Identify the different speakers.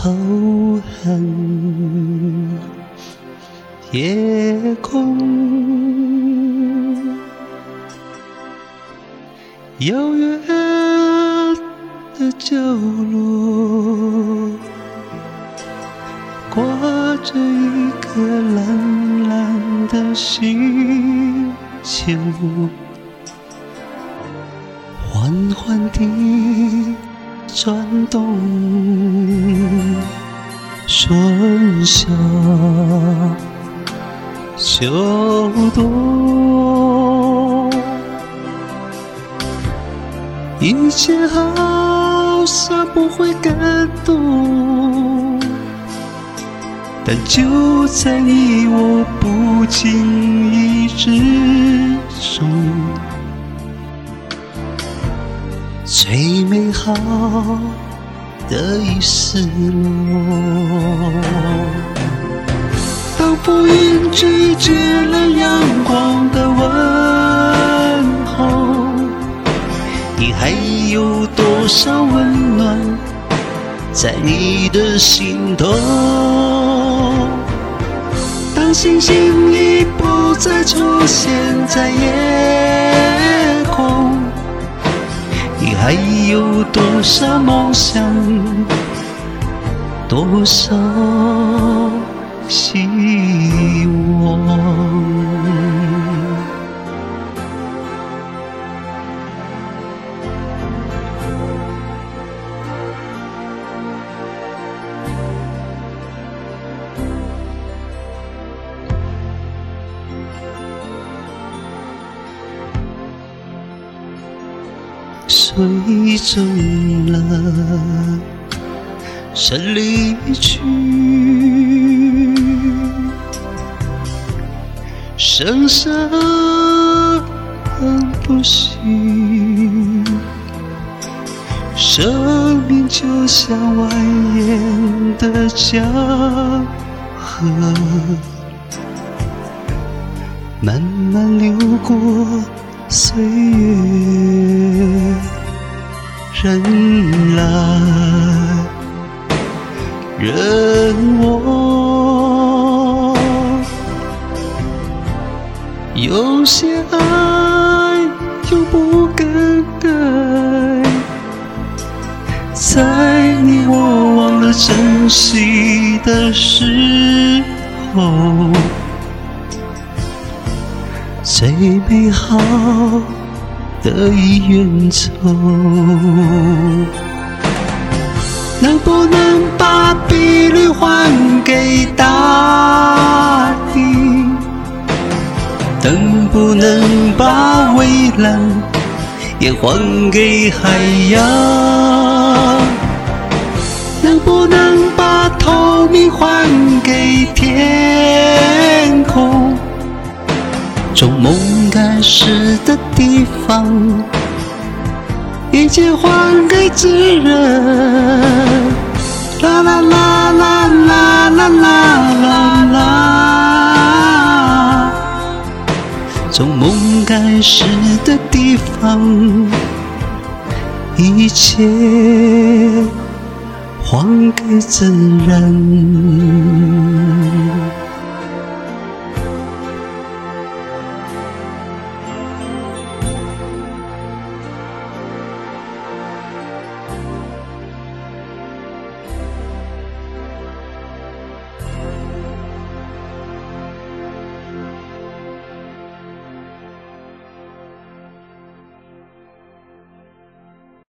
Speaker 1: 仇恨，夜空遥远的角落，挂着一颗蓝蓝的星球，缓缓地转动，春夏秋冬，一切好像不会感动，但就在你我不经意之中，最美好的已失落。当浮云拒绝了阳光的问候，你还有多少温暖在你的心头？当星星已不再出现在夜空，你还有多少梦想，多少希望？水中了生离去，生生不息，生命就像蜿蜒的江河，慢慢流过岁月，人来人往，有些爱永不更改，在你我忘了珍惜的时候，最美好的已远走。能不能把碧绿还给大地？能不能把蔚蓝也还给海洋？能不能把透明还给天空？从梦开始的地方，一切还给自然。啦啦啦啦啦啦啦啦啦，从梦开始的地方，一切还给自然。